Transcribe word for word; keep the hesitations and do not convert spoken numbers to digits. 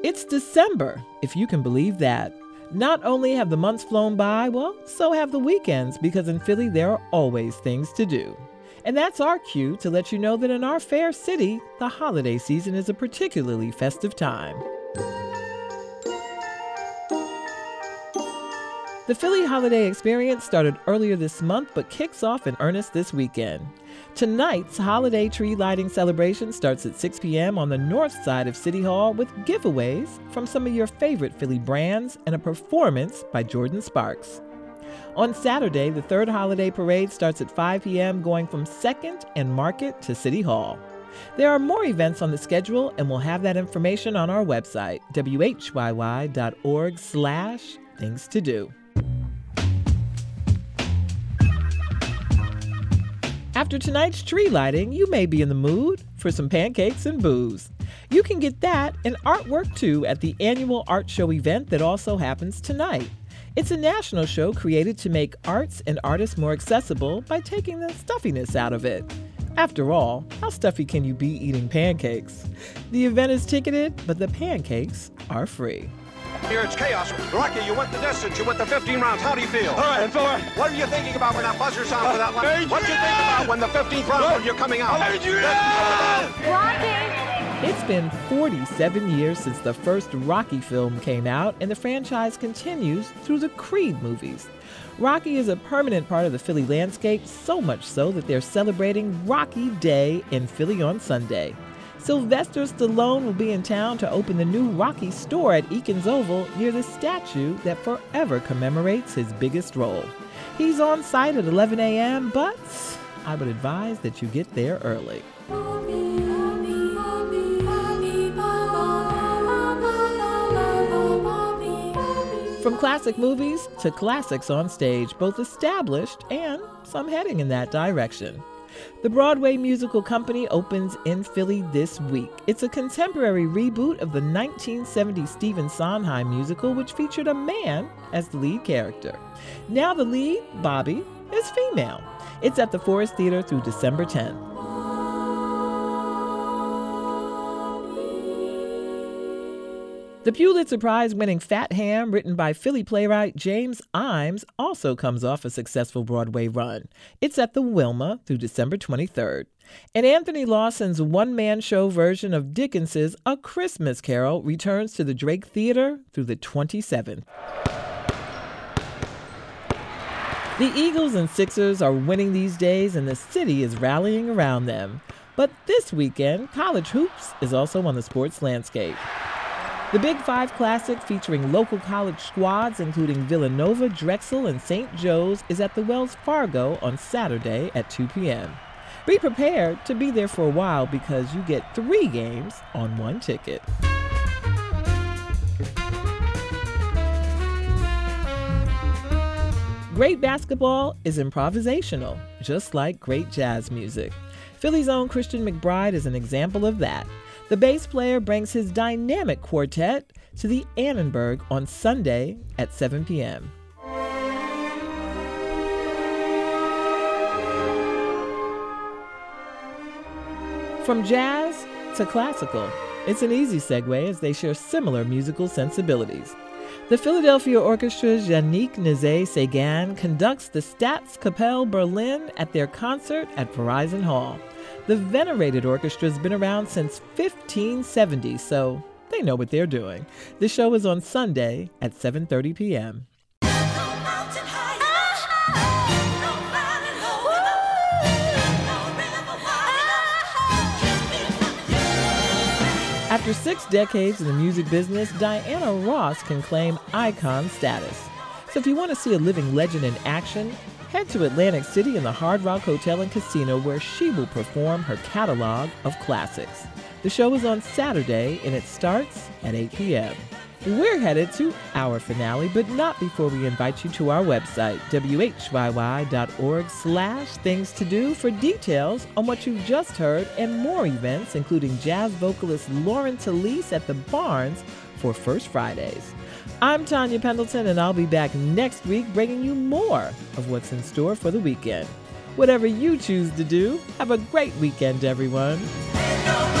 It's December, if you can believe that. Not only have the months flown by, well, so have the weekends, because in Philly there are always things to do. And that's our cue to let you know that in our fair city, the holiday season is a particularly festive time. The Philly Holiday Experience started earlier this month but kicks off in earnest this weekend. Tonight's holiday tree lighting celebration starts at six p.m. on the north side of City Hall with giveaways from some of your favorite Philly brands and a performance by Jordan Sparks. On Saturday, the third holiday parade starts at five p.m. going from second and Market to City Hall. There are more events on the schedule, and we'll have that information on our website, w h y y dot org slash things to do. After tonight's tree lighting, you may be in the mood for some pancakes and booze. You can get that and artwork too at the annual art show event that also happens tonight. It's a national show created to make arts and artists more accessible by taking the stuffiness out of it. After all, how stuffy can you be eating pancakes? The event is ticketed, but the pancakes are free. Here it's chaos. Rocky, you went the distance. You went the fifteen rounds. How do you feel? All right, I'm feeling. What are you thinking about when that buzzer sounds for that line? What do you think about when the fifteenth round when you're coming out? Rocky! It's been forty-seven years since the first Rocky film came out, and the franchise continues through the Creed movies. Rocky is a permanent part of the Philly landscape, so much so that they're celebrating Rocky Day in Philly on Sunday. Sylvester Stallone will be in town to open the new Rocky store at Eakins Oval near the statue that forever commemorates his biggest role. He's on site at eleven a.m., but I would advise that you get there early. From classic movies to classics on stage, both established and some heading in that direction. The Broadway Musical Company opens in Philly this week. It's a contemporary reboot of the nineteen seventy Stephen Sondheim musical, which featured a man as the lead character. Now the lead, Bobby, is female. It's at the Forest Theater through December tenth. The Pulitzer Prize-winning Fat Ham, written by Philly playwright James Imes, also comes off a successful Broadway run. It's at the Wilma through December twenty-third. And Anthony Lawson's one-man show version of Dickens's A Christmas Carol returns to the Drake Theater through the twenty-seventh. The Eagles and Sixers are winning these days, and the city is rallying around them. But this weekend, college hoops is also on the sports landscape. The Big Five Classic, featuring local college squads including Villanova, Drexel, and Saint Joe's, is at the Wells Fargo on Saturday at two p.m. Be prepared to be there for a while because you get three games on one ticket. Great basketball is improvisational, just like great jazz music. Philly's own Christian McBride is an example of that. The bass player brings his dynamic quartet to the Annenberg on Sunday at seven p.m. From jazz to classical, it's an easy segue as they share similar musical sensibilities. The Philadelphia Orchestra's Yannick Nézet-Séguin conducts the Staatskapelle Berlin at their concert at Verizon Hall. The venerated orchestra's been around since fifteen seventy, so they know what they're doing. The show is on Sunday at seven thirty p.m. After six decades in the music business, Diana Ross can claim icon status. So if you want to see a living legend in action, head to Atlantic City in the Hard Rock Hotel and Casino, where she will perform her catalog of classics. The show is on Saturday, and it starts at eight p.m. We're headed to our finale, but not before we invite you to our website, w h y y dot org slash things to do, for details on what you've just heard and more events, including jazz vocalist Lauren Talese at the Barns for First Fridays. I'm Tanya Pendleton, and I'll be back next week bringing you more of what's in store for the weekend. Whatever you choose to do, have a great weekend, everyone.